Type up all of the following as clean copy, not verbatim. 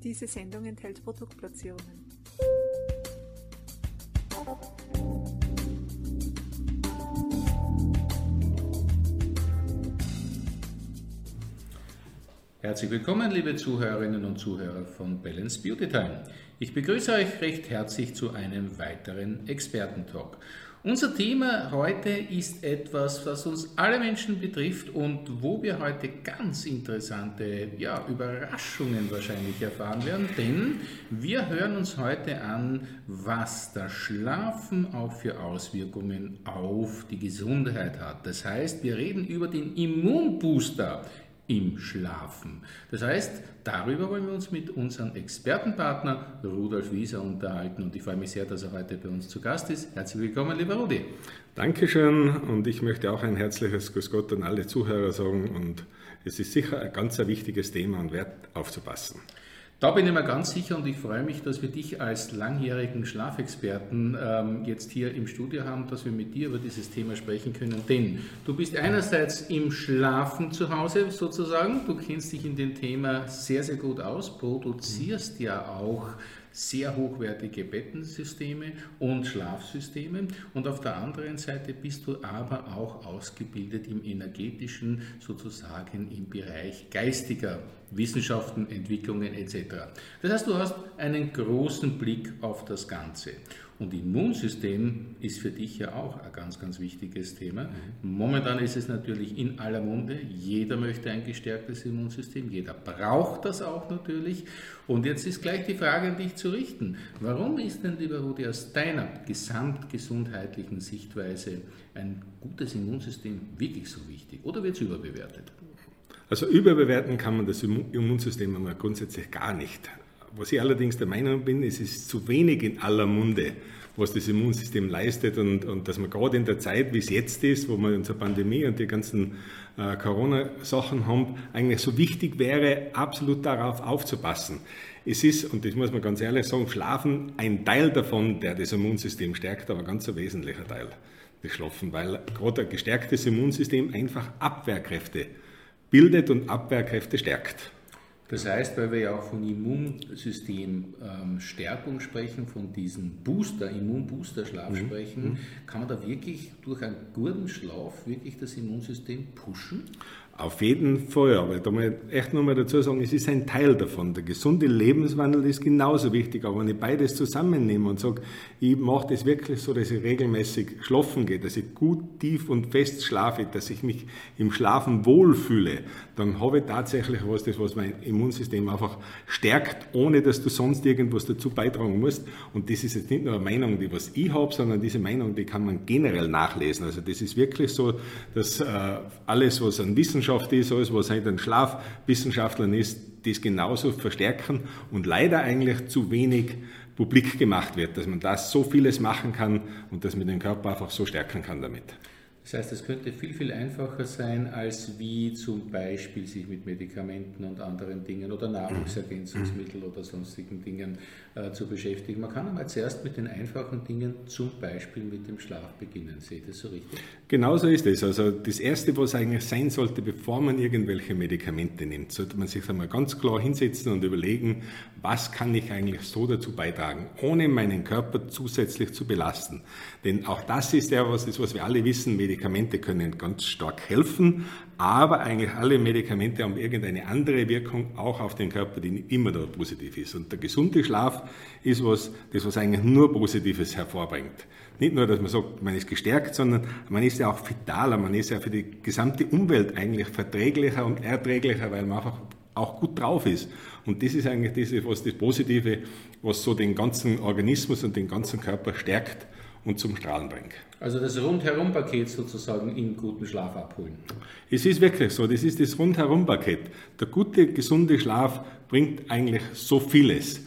Diese Sendung enthält Produktplatzierungen. Herzlich willkommen, liebe Zuhörerinnen und Zuhörer von Balance Beauty Time. Ich begrüße euch recht herzlich zu einem weiteren Expertentalk. Unser Thema heute ist etwas, was uns alle Menschen betrifft und wo wir heute ganz interessante Überraschungen wahrscheinlich erfahren werden, denn wir hören uns heute an, was das Schlafen auch für Auswirkungen auf die Gesundheit hat. Das heißt, wir reden über den Immunbooster im Schlafen. Das heißt, darüber wollen wir uns mit unserem Expertenpartner Rudolf Wieser unterhalten und ich freue mich sehr, dass er heute bei uns zu Gast ist. Herzlich willkommen, lieber Rudi. Dankeschön und ich möchte auch ein herzliches Grüß Gott an alle Zuhörer sagen und es ist sicher ein ganz wichtiges Thema und wert aufzupassen. Da bin ich mir ganz sicher und ich freue mich, dass wir dich als langjährigen Schlafexperten jetzt hier im Studio haben, dass wir mit dir über dieses Thema sprechen können. Denn du bist einerseits im Schlafen zu Hause sozusagen, du kennst dich in dem Thema sehr, sehr gut aus, produzierst ja auch sehr hochwertige Bettensysteme und Schlafsysteme und auf der anderen Seite bist du aber auch ausgebildet im energetischen, sozusagen im Bereich geistiger Wissenschaften, Entwicklungen etc. Das heißt, du hast einen großen Blick auf das Ganze. Und Immunsystem ist für dich ja auch ein ganz, ganz wichtiges Thema. Momentan ist es natürlich in aller Munde. Jeder möchte ein gestärktes Immunsystem. Jeder braucht das auch natürlich. Und jetzt ist gleich die Frage an dich zu richten. Warum ist denn, lieber Rudi, aus deiner gesamtgesundheitlichen Sichtweise ein gutes Immunsystem wirklich so wichtig? Oder wird es überbewertet? Also überbewerten kann man das Immunsystem einmal grundsätzlich gar nicht. Was ich allerdings der Meinung bin, es ist zu wenig in aller Munde, was das Immunsystem leistet und dass man gerade in der Zeit, wie es jetzt ist, wo wir unsere Pandemie und die ganzen Corona-Sachen haben, eigentlich so wichtig wäre, absolut darauf aufzupassen. Es ist, und das muss man ganz ehrlich sagen, Schlafen ein Teil davon, der das Immunsystem stärkt, aber ganz ein wesentlicher Teil, das Schlafen, weil gerade ein gestärktes Immunsystem einfach Abwehrkräfte bildet und Abwehrkräfte stärkt. Das heißt, weil wir ja auch von Immunsystemstärkung sprechen, von diesem Immunbooster-Schlaf sprechen, kann man da wirklich durch einen guten Schlaf wirklich das Immunsystem pushen? Auf jeden Fall, aber da muss ich echt nochmal dazu sagen, es ist ein Teil davon. Der gesunde Lebenswandel ist genauso wichtig, aber wenn ich beides zusammennehme und sage, ich mache das wirklich so, dass ich regelmäßig schlafen gehe, dass ich gut, tief und fest schlafe, dass ich mich im Schlafen wohlfühle, dann habe ich tatsächlich was mein Immunsystem einfach stärkt, ohne dass du sonst irgendwas dazu beitragen musst. Und das ist jetzt nicht nur eine Meinung, die was ich habe, sondern diese Meinung, die kann man generell nachlesen. Also das ist wirklich so, dass alles, was an Wissenschaft ist, alles, was halt an Schlafwissenschaftlern ist, das genauso verstärken und leider eigentlich zu wenig publik gemacht wird, dass man das so vieles machen kann und dass man den Körper einfach so stärken kann damit. Das heißt, es könnte viel, viel einfacher sein, als wie zum Beispiel sich mit Medikamenten und anderen Dingen oder Nahrungsergänzungsmitteln oder sonstigen Dingen zu beschäftigen. Man kann einmal zuerst mit den einfachen Dingen, zum Beispiel mit dem Schlaf beginnen. Seht ihr das so richtig? Genau so ist es. Also das Erste, was eigentlich sein sollte, bevor man irgendwelche Medikamente nimmt, sollte man sich einmal ganz klar hinsetzen und überlegen, was kann ich eigentlich so dazu beitragen, ohne meinen Körper zusätzlich zu belasten. Denn auch das ist ja was wir alle wissen, Medikamente können ganz stark helfen, aber eigentlich alle Medikamente haben irgendeine andere Wirkung auch auf den Körper, die nicht immer da positiv ist. Und der gesunde Schlaf ist was eigentlich nur Positives hervorbringt. Nicht nur, dass man sagt, man ist gestärkt, sondern man ist ja auch vitaler, man ist ja für die gesamte Umwelt eigentlich verträglicher und erträglicher, weil man einfach auch gut drauf ist. Und das ist eigentlich das Positive, was so den ganzen Organismus und den ganzen Körper stärkt und zum Strahlen bringt. Also das Rundherum-Paket sozusagen im guten Schlaf abholen. Es ist wirklich so, das ist das Rundherum-Paket. Der gute, gesunde Schlaf bringt eigentlich so vieles,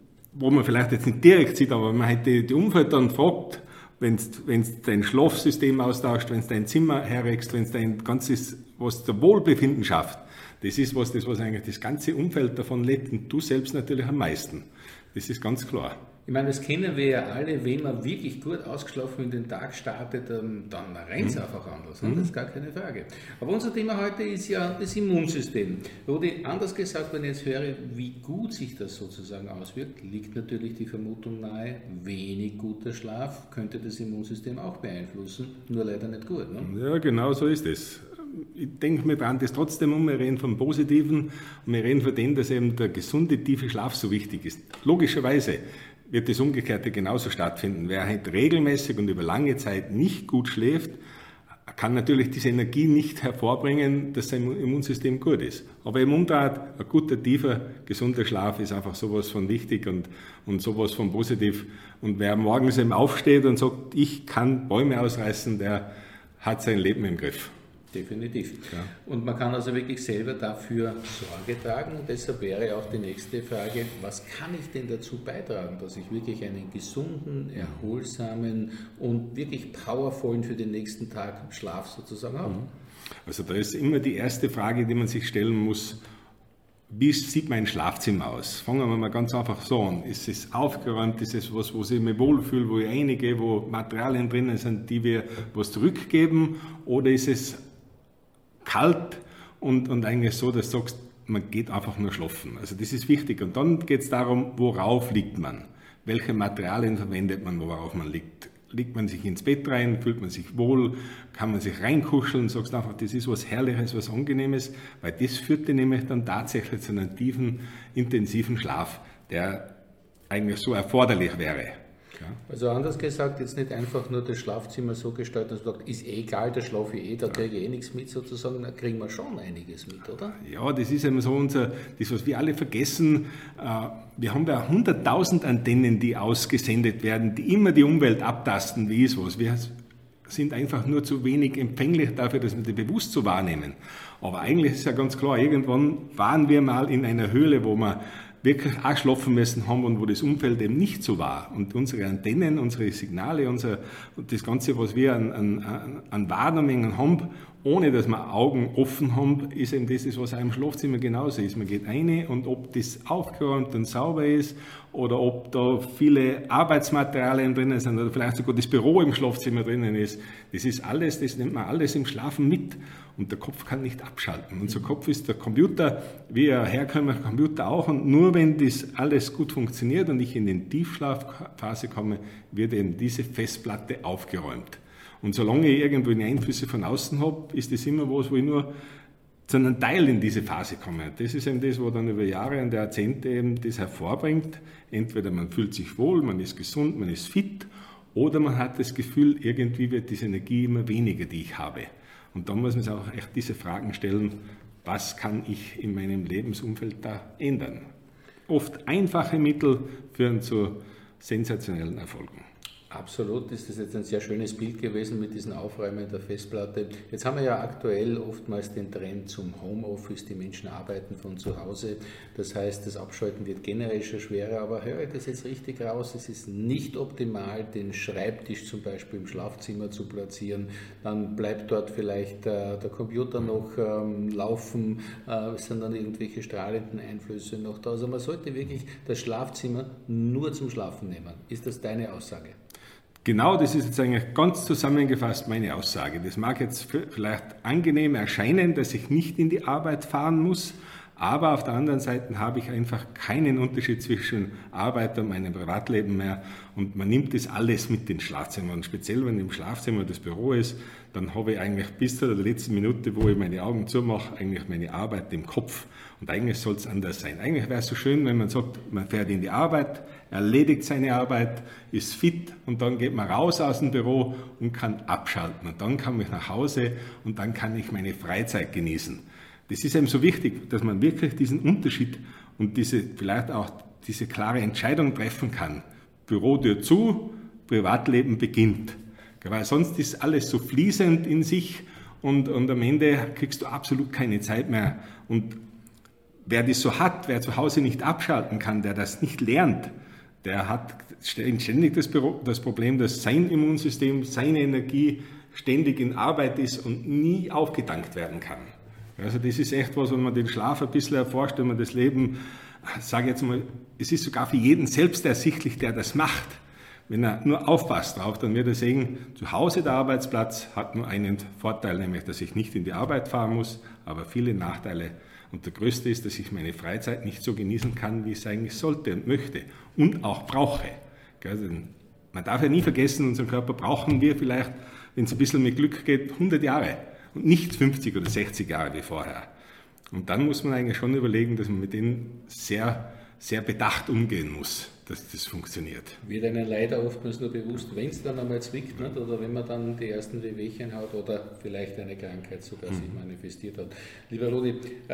wo man vielleicht jetzt nicht direkt sieht, aber wenn man halt die Umwelt dann fragt, wenn du dein Schlafsystem austauscht, wenn du dein Zimmer herregst, wenn du dein ganzes, was der Wohlbefinden schafft, das ist was eigentlich das ganze Umfeld davon lebt und du selbst natürlich am meisten. Das ist ganz klar. Ich meine, das kennen wir ja alle, wenn man wirklich gut ausgeschlafen in den Tag startet, dann rennt es einfach anders. Das ist gar keine Frage. Aber unser Thema heute ist ja das Immunsystem. Rudi, anders gesagt, wenn ich jetzt höre, wie gut sich das sozusagen auswirkt, liegt natürlich die Vermutung nahe, wenig guter Schlaf könnte das Immunsystem auch beeinflussen, nur leider nicht gut. Ne? Ja, genau so ist es. Ich denke, wir brauchen das trotzdem um, wir reden vom Positiven und wir reden von dem, dass eben der gesunde, tiefe Schlaf so wichtig ist. Logischerweise wird das Umgekehrte genauso stattfinden. Wer halt regelmäßig und über lange Zeit nicht gut schläft, kann natürlich diese Energie nicht hervorbringen, dass sein Immunsystem gut ist. Aber im Umdreht, ein guter, tiefer, gesunder Schlaf ist einfach sowas von wichtig und sowas von positiv. Und wer morgens eben aufsteht und sagt, ich kann Bäume ausreißen, der hat sein Leben im Griff. Definitiv. Ja. Und man kann also wirklich selber dafür Sorge tragen. Und deshalb wäre auch die nächste Frage, was kann ich denn dazu beitragen, dass ich wirklich einen gesunden, erholsamen und wirklich powervollen für den nächsten Tag Schlaf sozusagen habe? Also da ist immer die erste Frage, die man sich stellen muss, wie sieht mein Schlafzimmer aus? Fangen wir mal ganz einfach so an. Ist es aufgeräumt? Ist es was, wo ich mich wohlfühle, wo ich einige, wo Materialien drinnen sind, die wir was zurückgeben? Oder ist es kalt und eigentlich so, dass du sagst, man geht einfach nur schlafen. Also das ist wichtig. Und dann geht es darum, worauf liegt man? Welche Materialien verwendet man, worauf man liegt? Legt man sich ins Bett rein, fühlt man sich wohl, kann man sich reinkuscheln, sagst einfach, das ist was Herrliches, was Angenehmes, weil das führt nämlich dann tatsächlich zu einem tiefen, intensiven Schlaf, der eigentlich so erforderlich wäre. Ja. Also anders gesagt, jetzt nicht einfach nur das Schlafzimmer so gestalten, dass man sagt, ist egal, da schlafe ich da kriege ich nichts mit sozusagen, da kriegen wir schon einiges mit, oder? Ja, das ist eben so das, was wir alle vergessen. Wir haben ja 100.000 Antennen, die ausgesendet werden, die immer die Umwelt abtasten, wie ist was. Wir sind einfach nur zu wenig empfänglich dafür, dass wir die bewusst so wahrnehmen. Aber eigentlich ist ja ganz klar, irgendwann waren wir mal in einer Höhle, wo wir wirklich auch schlafen müssen haben und wo das Umfeld eben nicht so war. Und unsere Antennen, unsere Signale, das Ganze, was wir an Wahrnehmungen haben, ohne dass wir Augen offen haben, ist eben das, was auch im Schlafzimmer genauso ist. Man geht rein und ob das aufgeräumt und sauber ist oder ob da viele Arbeitsmaterialien drinnen sind oder vielleicht sogar das Büro im Schlafzimmer drinnen ist, das ist alles, das nimmt man alles im Schlafen mit. Und der Kopf kann nicht abschalten. Unser Kopf ist der Computer, wie ein herkömmlicher Computer auch. Und nur wenn das alles gut funktioniert und ich in die Tiefschlafphase komme, wird eben diese Festplatte aufgeräumt. Und solange ich irgendwo Einflüsse von außen habe, ist das immer was, wo ich nur zu einem Teil in diese Phase komme. Das ist eben das, was dann über Jahre und Jahrzehnte eben das hervorbringt. Entweder man fühlt sich wohl, man ist gesund, man ist fit, oder man hat das Gefühl, irgendwie wird diese Energie immer weniger, die ich habe. Und dann muss man sich auch echt diese Fragen stellen, was kann ich in meinem Lebensumfeld da ändern? Oft einfache Mittel führen zu sensationellen Erfolgen. Absolut, ist das jetzt ein sehr schönes Bild gewesen mit diesem Aufräumen der Festplatte. Jetzt haben wir ja aktuell oftmals den Trend zum Homeoffice, die Menschen arbeiten von zu Hause. Das heißt, das Abschalten wird generell schon schwerer, aber höre ich das jetzt richtig raus, es ist nicht optimal, den Schreibtisch zum Beispiel im Schlafzimmer zu platzieren. Dann bleibt dort vielleicht der Computer noch laufen, es sind dann irgendwelche strahlenden Einflüsse noch da. Also man sollte wirklich das Schlafzimmer nur zum Schlafen nehmen. Ist das deine Aussage? Genau, das ist jetzt eigentlich ganz zusammengefasst meine Aussage. Das mag jetzt vielleicht angenehm erscheinen, dass ich nicht in die Arbeit fahren muss, aber auf der anderen Seite habe ich einfach keinen Unterschied zwischen Arbeit und meinem Privatleben mehr und man nimmt das alles mit ins Schlafzimmer und speziell wenn im Schlafzimmer das Büro ist, dann habe ich eigentlich bis zu der letzten Minute, wo ich meine Augen zumache, eigentlich meine Arbeit im Kopf und eigentlich soll es anders sein. Eigentlich wäre es so schön, wenn man sagt, man fährt in die Arbeit, erledigt seine Arbeit, ist fit und dann geht man raus aus dem Büro und kann abschalten und dann kann ich nach Hause und dann kann ich meine Freizeit genießen. Das ist eben so wichtig, dass man wirklich diesen Unterschied und vielleicht auch diese klare Entscheidung treffen kann. Bürotür zu, Privatleben beginnt. Weil sonst ist alles so fließend in sich und am Ende kriegst du absolut keine Zeit mehr. Und wer das so hat, wer zu Hause nicht abschalten kann, der das nicht lernt, der hat ständig das Problem, dass sein Immunsystem, seine Energie ständig in Arbeit ist und nie aufgetankt werden kann. Also das ist echt was, wenn man den Schlaf ein bisschen erforscht, wenn man das Leben sage jetzt mal, es ist sogar für jeden selbst ersichtlich, der das macht. Wenn er nur aufpasst drauf, dann wird er sehen, zu Hause der Arbeitsplatz hat nur einen Vorteil, nämlich, dass ich nicht in die Arbeit fahren muss, aber viele Nachteile. Und der größte ist, dass ich meine Freizeit nicht so genießen kann, wie ich es eigentlich sollte und möchte und auch brauche. Man darf ja nie vergessen, unseren Körper brauchen wir vielleicht, wenn es ein bisschen mit Glück geht, 100 Jahre und nicht 50 oder 60 Jahre wie vorher. Und dann muss man eigentlich schon überlegen, dass man mit denen sehr, sehr bedacht umgehen muss, dass das funktioniert. Wird einem leider oftmals nur bewusst, wenn es dann einmal zwickt, nicht? Oder wenn man dann die ersten Wehwehchen hat oder vielleicht eine Krankheit sogar sich manifestiert hat. Lieber Rudi,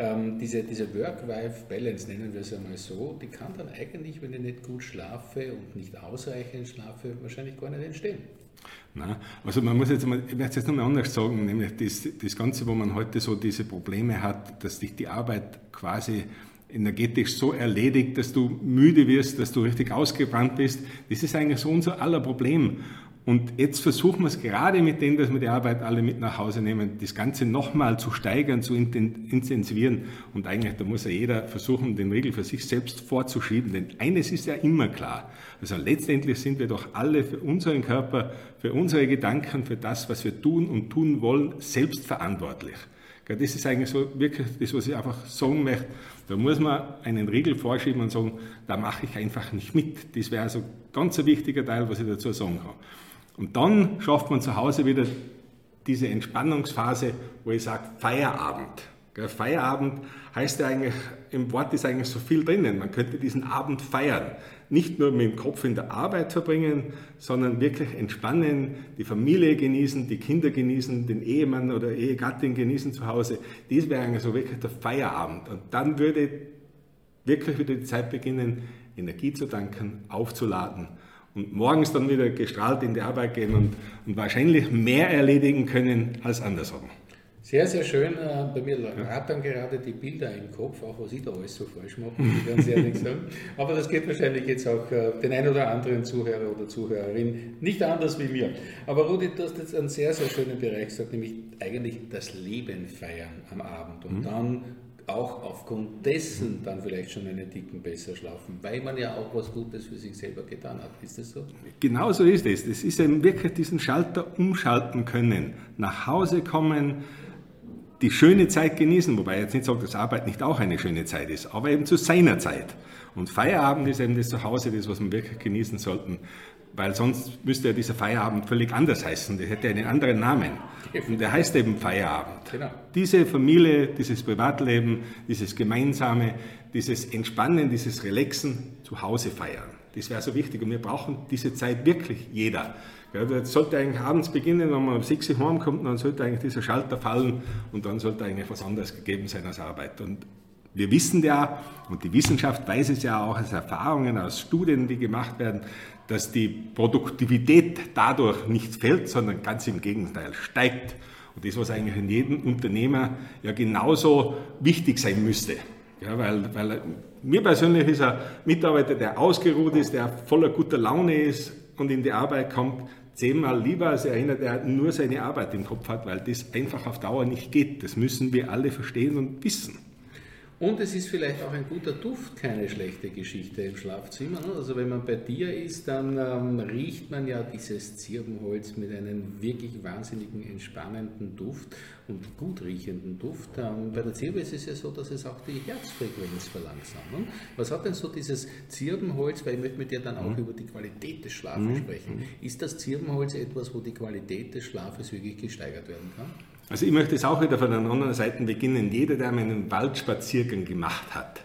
diese Work-Life-Balance, nennen wir es einmal so, die kann dann eigentlich, wenn ich nicht gut schlafe und nicht ausreichend schlafe, wahrscheinlich gar nicht entstehen. Nein, also man muss jetzt mal, ich werde es jetzt nochmal anders sagen, nämlich das Ganze, wo man heute so diese Probleme hat, dass dich die Arbeit quasi energetisch so erledigt, dass du müde wirst, dass du richtig ausgebrannt bist. Das ist eigentlich so unser aller Problem. Und jetzt versuchen wir es gerade mit dem, dass wir die Arbeit alle mit nach Hause nehmen, das Ganze nochmal zu steigern, zu intensivieren. Und eigentlich, da muss ja jeder versuchen, den Riegel für sich selbst vorzuschieben. Denn eines ist ja immer klar. Also letztendlich sind wir doch alle für unseren Körper, für unsere Gedanken, für das, was wir tun und tun wollen, selbst verantwortlich. Das ist eigentlich so wirklich das, was ich einfach sagen möchte. Da muss man einen Riegel vorschieben und sagen, da mache ich einfach nicht mit. Das wäre also ganz ein wichtiger Teil, was ich dazu sagen kann. Und dann schafft man zu Hause wieder diese Entspannungsphase, wo ich sage, Feierabend. Feierabend heißt ja eigentlich, im Wort ist eigentlich so viel drinnen. Man könnte diesen Abend feiern. Nicht nur mit dem Kopf in der Arbeit verbringen, sondern wirklich entspannen, die Familie genießen, die Kinder genießen, den Ehemann oder Ehegattin genießen zu Hause. Das wäre eigentlich so wirklich der Feierabend. Und dann würde wirklich wieder die Zeit beginnen, Energie zu tanken, aufzuladen und morgens dann wieder gestrahlt in die Arbeit gehen und wahrscheinlich mehr erledigen können als andersrum. Sehr, sehr schön. Bei mir rattern gerade die Bilder im Kopf, auch was ich da alles so falsch mache, muss ich ganz ehrlich sagen. Aber das geht wahrscheinlich jetzt auch den ein oder anderen Zuhörer oder Zuhörerin nicht anders wie mir. Aber Rudi, du hast jetzt einen sehr, sehr schönen Bereich gesagt, nämlich eigentlich das Leben feiern am Abend und dann auch aufgrund dessen dann vielleicht schon einen Ticken besser schlafen, weil man ja auch was Gutes für sich selber getan hat. Ist das so? Genau so ist es. Das ist eben wirklich diesen Schalter umschalten können, nach Hause kommen, die schöne Zeit genießen, wobei ich jetzt nicht sage, dass Arbeit nicht auch eine schöne Zeit ist, aber eben zu seiner Zeit. Und Feierabend ist eben das Zuhause, das, was wir wirklich genießen sollten, weil sonst müsste ja dieser Feierabend völlig anders heißen, der hätte einen anderen Namen. Und der heißt eben Feierabend. Genau. Diese Familie, dieses Privatleben, dieses Gemeinsame, dieses Entspannen, dieses Relaxen zu Hause feiern. Das wäre so wichtig und wir brauchen diese Zeit wirklich jeder. Ja, das sollte eigentlich abends beginnen, wenn man um 6 Uhr heimkommt, dann sollte eigentlich dieser Schalter fallen und dann sollte eigentlich was anderes gegeben sein als Arbeit. Und wir wissen ja, und die Wissenschaft weiß es ja auch aus Erfahrungen, aus Studien, die gemacht werden, dass die Produktivität dadurch nicht fällt, sondern ganz im Gegenteil steigt. Und das, was eigentlich in jedem Unternehmer ja genauso wichtig sein müsste. Ja, weil mir persönlich ist ein Mitarbeiter, der ausgeruht ist, der voller guter Laune ist und in die Arbeit kommt, 10-mal lieber als einer, der nur seine Arbeit im Kopf hat, weil das einfach auf Dauer nicht geht. Das müssen wir alle verstehen und wissen. Und es ist vielleicht auch ein guter Duft, keine schlechte Geschichte im Schlafzimmer. Also wenn man bei dir ist, dann riecht man ja dieses Zirbenholz mit einem wirklich wahnsinnigen, entspannenden Duft und gut riechenden Duft. Bei der Zirbe ist es ja so, dass es auch die Herzfrequenz verlangsamt. Was hat denn so dieses Zirbenholz, weil ich möchte mit dir dann auch über die Qualität des Schlafes sprechen. Ist das Zirbenholz etwas, wo die Qualität des Schlafes wirklich gesteigert werden kann? Also ich möchte es auch wieder von der anderen Seite beginnen. Jeder, der einen Waldspaziergang gemacht hat,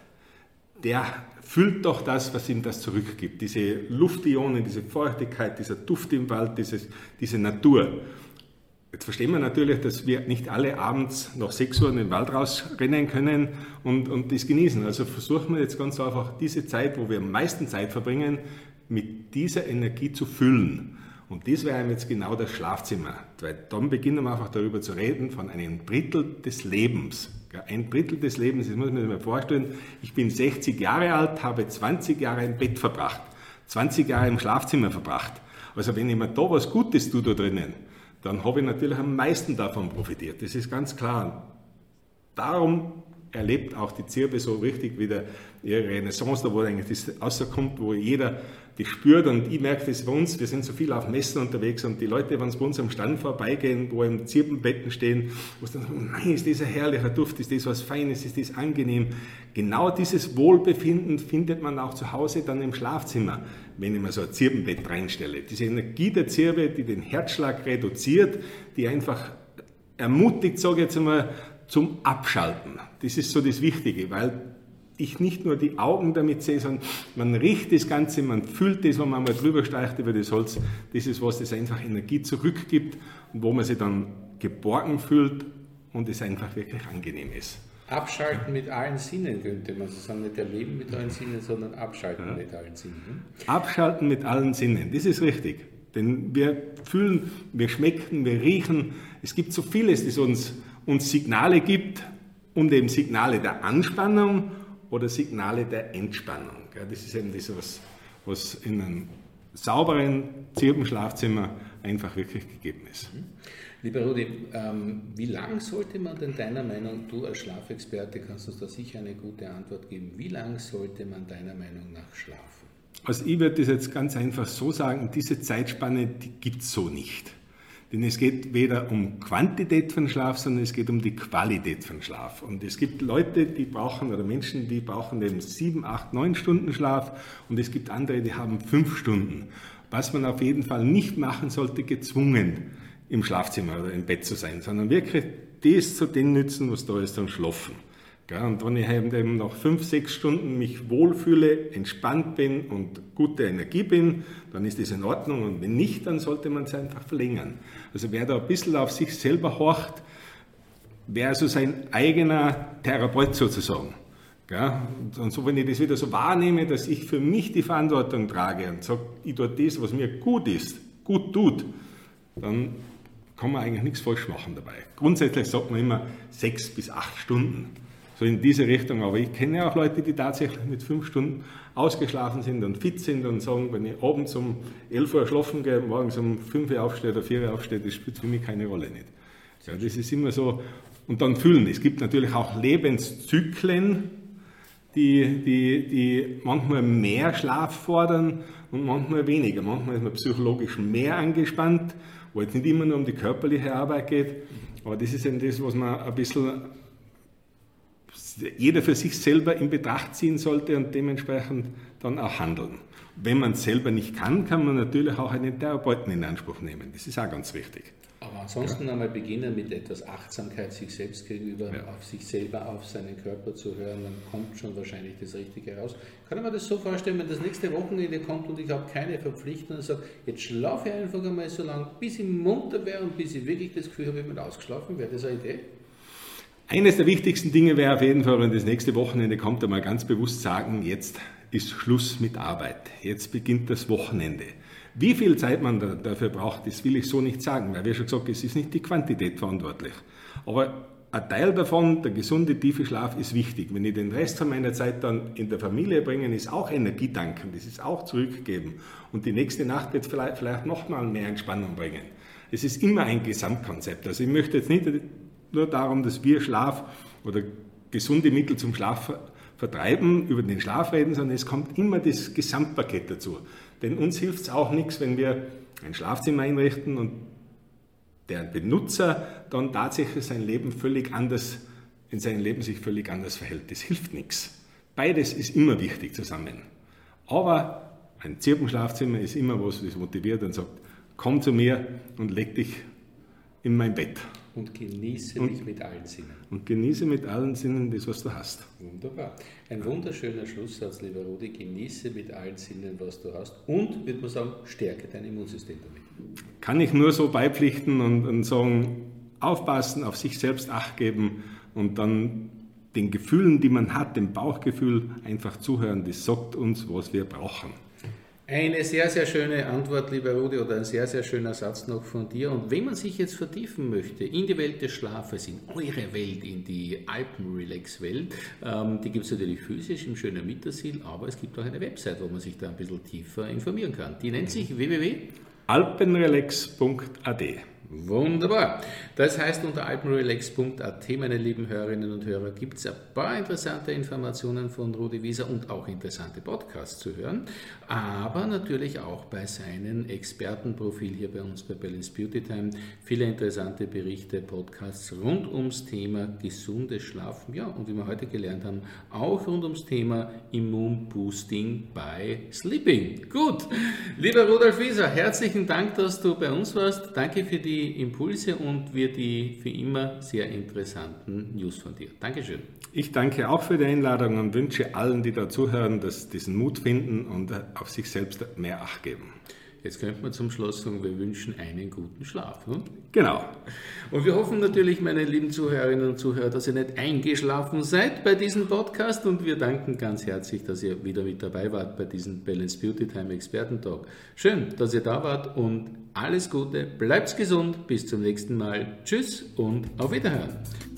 der fühlt doch das, was ihm das zurückgibt. Diese Luftionen, diese Feuchtigkeit, dieser Duft im Wald, diese Natur. Jetzt verstehen wir natürlich, dass wir nicht alle abends nach 6 Uhr in den Wald rausrennen können und das genießen. Also versuchen wir jetzt ganz einfach diese Zeit, wo wir am meisten Zeit verbringen, mit dieser Energie zu füllen. Und das wäre jetzt genau das Schlafzimmer, weil dann beginnen wir einfach darüber zu reden, von einem Drittel des Lebens. Ein Drittel des Lebens, das muss man sich mal vorstellen, ich bin 60 Jahre alt, habe 20 Jahre im Bett verbracht, 20 Jahre im Schlafzimmer verbracht. Also wenn ich mir da was Gutes tue da drinnen, dann habe ich natürlich am meisten davon profitiert, das ist ganz klar. Darum erlebt auch die Zirbe so richtig wieder ihre Renaissance, da wo eigentlich das rauskommt, wo jeder das spürt. Und ich merke das bei uns, wir sind so viel auf Messen unterwegs und die Leute, wenn sie bei uns am Stand vorbeigehen, wo im Zirbenbetten stehen, wo sie dann sagen, nein, ist das ein herrlicher Duft, ist das was Feines, ist das angenehm. Genau dieses Wohlbefinden findet man auch zu Hause dann im Schlafzimmer, wenn ich mir so ein Zirbenbett reinstelle. Diese Energie der Zirbe, die den Herzschlag reduziert, die einfach ermutigt, sage ich jetzt einmal, zum Abschalten. Das ist so das Wichtige, weil ich nicht nur die Augen damit sehe, sondern man riecht das Ganze, man fühlt das, wenn man mal drüber streicht über das Holz. Das ist was, das einfach Energie zurückgibt und wo man sich dann geborgen fühlt und es einfach wirklich angenehm ist. Abschalten mit allen Sinnen könnte man so sagen, nicht erleben mit allen Sinnen, sondern abschalten mit allen Sinnen. Abschalten mit allen Sinnen, das ist richtig. Denn wir fühlen, wir schmecken, wir riechen. Es gibt so vieles, das uns Signale gibt und eben Signale der Anspannung oder Signale der Entspannung. Das ist eben das, was in einem sauberen Zirbenschlafzimmer einfach wirklich gegeben ist. Lieber Rudi, wie lange sollte man denn deiner Meinung, du als Schlafexperte kannst uns da sicher eine gute Antwort geben, wie lange sollte man deiner Meinung nach schlafen? Also ich würde das jetzt ganz einfach so sagen, diese Zeitspanne, die gibt es so nicht. Denn es geht weder um Quantität von Schlaf, sondern es geht um die Qualität von Schlaf. Und es gibt Leute, die brauchen, oder Menschen, die brauchen eben 7, 8, 9 Stunden Schlaf und es gibt andere, die haben 5 Stunden. Was man auf jeden Fall nicht machen sollte, gezwungen im Schlafzimmer oder im Bett zu sein, sondern wirklich das zu dem nützen, was da ist, dann schlafen. Und wenn ich eben nach 5, 6 Stunden mich wohlfühle, entspannt bin und gute Energie bin, dann ist das in Ordnung. Und wenn nicht, dann sollte man es einfach verlängern. Also wer da ein bisschen auf sich selber horcht, wäre so sein eigener Therapeut sozusagen. Und so, wenn ich das wieder so wahrnehme, dass ich für mich die Verantwortung trage und sage, ich tue das, was mir gut ist, gut tut, dann kann man eigentlich nichts falsch machen dabei. Grundsätzlich sagt man immer 6 bis 8 Stunden. So in diese Richtung, aber ich kenne ja auch Leute, die tatsächlich mit 5 Stunden ausgeschlafen sind und fit sind und sagen, wenn ich abends um 11 Uhr schlafen gehe, morgens um 5 Uhr aufstehe oder 4 Uhr aufstehe, das spielt für mich keine Rolle nicht. Ja, das ist immer so. Und dann fühlen. Es gibt natürlich auch Lebenszyklen, die manchmal mehr Schlaf fordern und manchmal weniger. Manchmal ist man psychologisch mehr angespannt, wo jetzt nicht immer nur um die körperliche Arbeit geht, aber das ist eben das, was man ein bisschen jeder für sich selber in Betracht ziehen sollte und dementsprechend dann auch handeln. Wenn man es selber nicht kann, kann man natürlich auch einen Therapeuten in Anspruch nehmen. Das ist auch ganz wichtig. Aber ansonsten einmal beginnen mit etwas Achtsamkeit sich selbst gegenüber, auf sich selber, auf seinen Körper zu hören, dann kommt schon wahrscheinlich das Richtige raus. Kann ich mir das so vorstellen, wenn das nächste Wochenende kommt und ich habe keine Verpflichtung und sage, jetzt schlafe ich einfach einmal so lange, bis ich munter wäre und bis ich wirklich das Gefühl habe, ich bin ausgeschlafen, wäre das eine Idee? Eines der wichtigsten Dinge wäre auf jeden Fall, wenn das nächste Wochenende kommt, einmal ganz bewusst sagen, jetzt ist Schluss mit Arbeit. Jetzt beginnt das Wochenende. Wie viel Zeit man dafür braucht, das will ich so nicht sagen, weil wie schon gesagt, es ist nicht die Quantität verantwortlich. Aber ein Teil davon, der gesunde, tiefe Schlaf, ist wichtig. Wenn ich den Rest von meiner Zeit dann in der Familie bringe, ist auch Energie tanken, das ist auch zurückgeben. Und die nächste Nacht wird vielleicht nochmal mehr Entspannung bringen. Es ist immer ein Gesamtkonzept. Also ich möchte jetzt nicht nur darum, dass wir Schlaf oder gesunde Mittel zum Schlaf vertreiben, über den Schlaf reden, sondern es kommt immer das Gesamtpaket dazu. Denn uns hilft es auch nichts, wenn wir ein Schlafzimmer einrichten und der Benutzer dann tatsächlich sein Leben völlig anders, in seinem Leben sich völlig anders verhält. Das hilft nichts. Beides ist immer wichtig zusammen. Aber ein Zirbenschlafzimmer ist immer was, das motiviert und sagt, komm zu mir und leg dich in mein Bett. Und genieße dich mit allen Sinnen. Und genieße mit allen Sinnen das, was du hast. Wunderbar. Ein wunderschöner Schlusssatz, lieber Rudi. Genieße mit allen Sinnen, was du hast. Und, würde man sagen, stärke dein Immunsystem damit. Kann ich nur so beipflichten und sagen, aufpassen, auf sich selbst Acht geben und dann den Gefühlen, die man hat, dem Bauchgefühl, einfach zuhören. Das sagt uns, was wir brauchen. Eine sehr, sehr schöne Antwort, lieber Rudi, oder ein sehr, sehr schöner Satz noch von dir. Und wenn man sich jetzt vertiefen möchte in die Welt des Schlafes, in eure Welt, in die Alpenrelax-Welt, die gibt es natürlich physisch im schönen Mittersill, aber es gibt auch eine Website, wo man sich da ein bisschen tiefer informieren kann. Die nennt sich www.alpenrelax.at. Wunderbar. Das heißt, unter alpenrelax.at, meine lieben Hörerinnen und Hörer, gibt es ein paar interessante Informationen von Rudi Wieser und auch interessante Podcasts zu hören, aber natürlich auch bei seinem Expertenprofil hier bei uns bei Balance Beauty Time. Viele interessante Berichte, Podcasts rund ums Thema gesundes Schlafen, ja, und wie wir heute gelernt haben, auch rund ums Thema Immunboosting bei Sleeping. Gut, lieber Rudolf Wieser, herzlichen Dank, dass du bei uns warst. Danke für die Impulse und für die wie immer sehr interessanten News von dir. Dankeschön. Ich danke auch für die Einladung und wünsche allen, die da zuhören, dass sie diesen Mut finden und auf sich selbst mehr Acht geben. Jetzt könnte man zum Schluss sagen, wir wünschen einen guten Schlaf. Ne? Genau. Und wir hoffen natürlich, meine lieben Zuhörerinnen und Zuhörer, dass ihr nicht eingeschlafen seid bei diesem Podcast und wir danken ganz herzlich, dass ihr wieder mit dabei wart bei diesem Balance Beauty Time Experten-Talk. Schön, dass ihr da wart und alles Gute, bleibt gesund, bis zum nächsten Mal. Tschüss und auf Wiederhören.